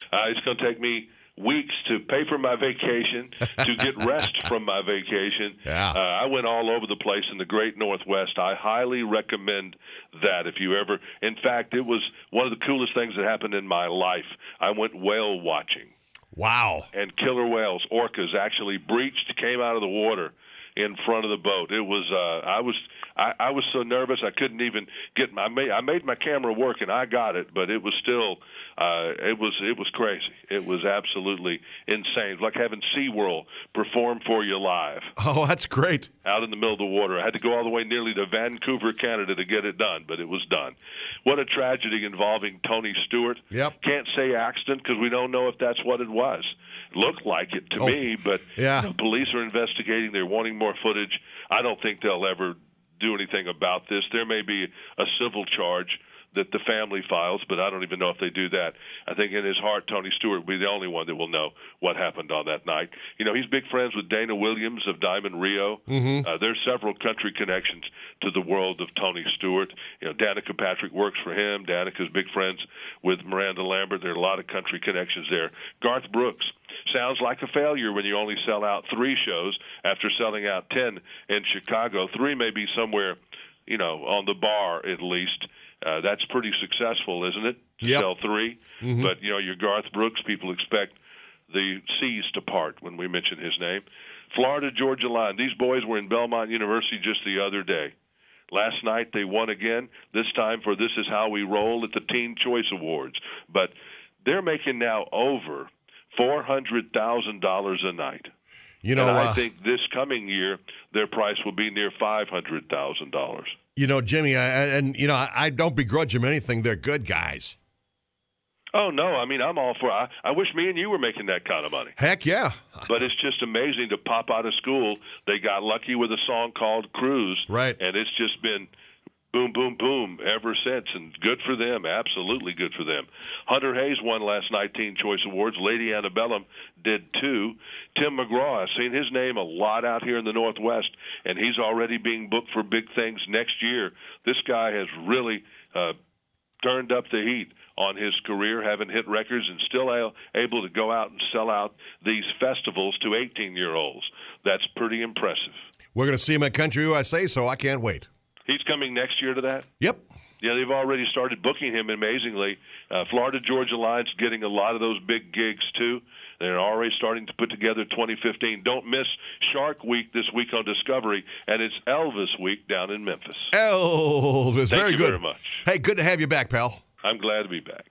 It's going to take me weeks to pay for my vacation, to get rest from my vacation. Yeah. I went all over the place in the great Northwest. I highly recommend that if you ever. In fact, it was one of the coolest things that happened in my life. I went whale watching. Wow. And killer whales, orcas, actually breached, came out of the water in front of the boat. It was I was so nervous I couldn't even get I made my camera work and I got it, but it was still it was crazy. It was absolutely insane. It was like having SeaWorld perform for you live. Oh, that's great. Out in the middle of the water. I had to go all the way nearly to Vancouver, Canada to get it done, but it was done. What a tragedy involving Tony Stewart. Yep. Can't say accident because we don't know if that's what it was. It looked like it to me, but yeah. Police are investigating. They're wanting more footage. I don't think they'll ever do anything about this. There may be a civil charge that the family files, but I don't even know if they do that. I think in his heart, Tony Stewart will be the only one that will know what happened on that night. He's big friends with Dana Williams of Diamond Rio. Mm-hmm. There's several country connections to the world of Tony Stewart. Danica Patrick works for him. Danica's big friends with Miranda Lambert. There are a lot of country connections there. Garth Brooks. Sounds like a failure when you only sell out 3 shows after selling out 10 in Chicago. 3 may be somewhere, on the bar at least. That's pretty successful, isn't it? To yep. sell 3. Mm-hmm. But, your Garth Brooks, people expect the seas to part when we mention his name. Florida Georgia Line. These boys were in Belmont University just the other day. Last night they won again, this time for This Is How We Roll at the Teen Choice Awards. But they're making now over $400,000 a night. And I think this coming year their price will be near $500,000. Jimmy, I don't begrudge them anything. They're good guys. Oh, no. I mean, I'm all for it. I wish me and you were making that kind of money. Heck, yeah. But it's just amazing to pop out of school. They got lucky with a song called Cruise. Right. And it's just been boom, boom, boom ever since. And good for them. Absolutely good for them. Hunter Hayes won last night Teen Choice Awards. Lady Antebellum did too. Tim McGraw, I've seen his name a lot out here in the Northwest, and he's already being booked for big things next year. This guy has really turned up the heat on his career, having hit records and still able to go out and sell out these festivals to 18-year-olds. That's pretty impressive. We're going to see him at Country USA, so I can't wait. He's coming next year to that? Yep. Yeah, they've already started booking him amazingly. Florida Georgia Line's getting a lot of those big gigs, too. They're already starting to put together 2015. Don't miss Shark Week this week on Discovery, and it's Elvis Week down in Memphis. Elvis, very good. Thank you very much. Hey, good to have you back, pal. I'm glad to be back.